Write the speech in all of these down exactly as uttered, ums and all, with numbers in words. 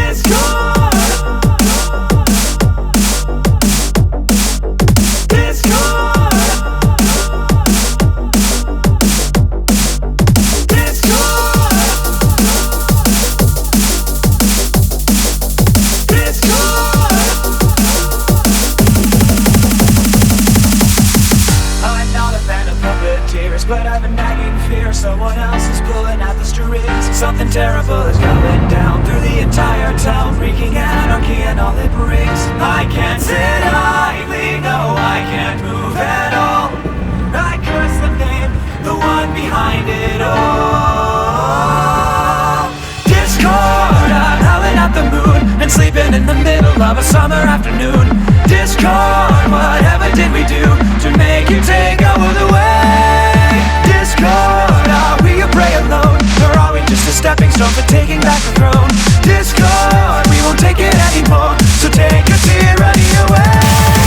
But I've a nagging fear someone else is pulling at the strings. Something terrible is going down through the entire town, wreaking anarchy and all it brings. I can't sit idly, no, I can't move at all. I curse the name, the one behind it all. Discord, I'm howling at the moon and sleeping in the middle of a summer afternoon. Discord, whatever did we do to make you take over the way? Discord, are we a prey alone? Or are we just a stepping stone for taking back the throne? Discord, we won't take it anymore, so take your tyranny away.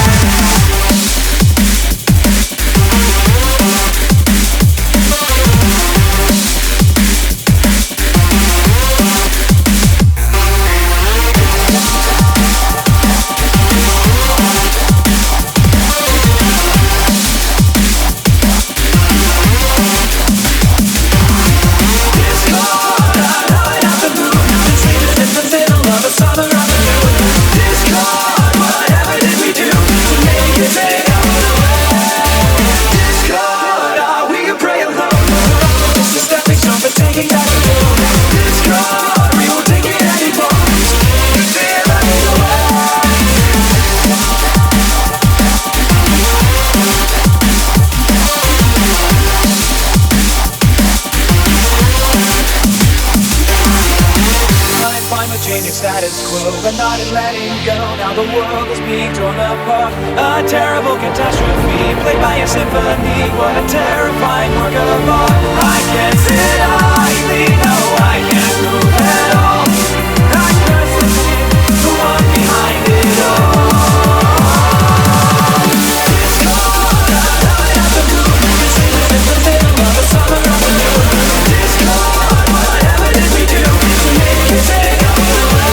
Changing status quo, but not in letting go. Now the world is being torn apart. A terrible catastrophe, played by a symphony. What a terrifying work of art. I can't sit idly, no, I can't move at all. I curse the name, the one behind it all. Discord, I'm howling at the moon, and sleeping in the middle of a summer afternoon. Discord, whatever did we do to make you take over?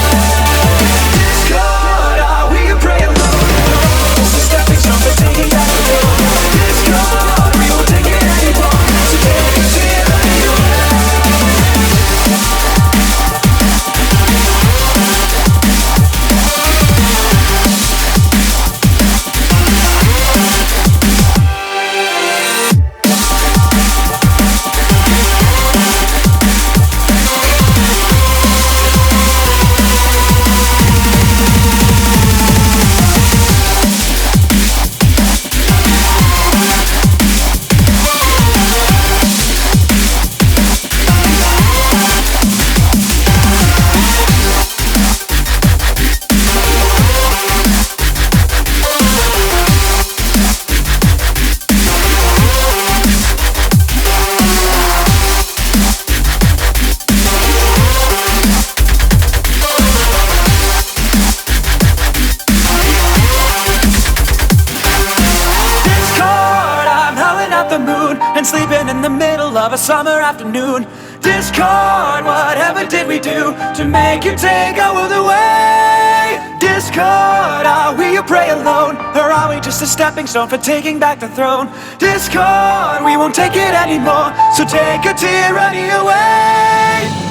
And sleeping in the middle of a summer afternoon. Discord, whatever did we do to make you take over the way? Discord, are we a prey alone? Or are we just a stepping stone for taking back the throne? Discord, we won't take it anymore, so take your tyranny away.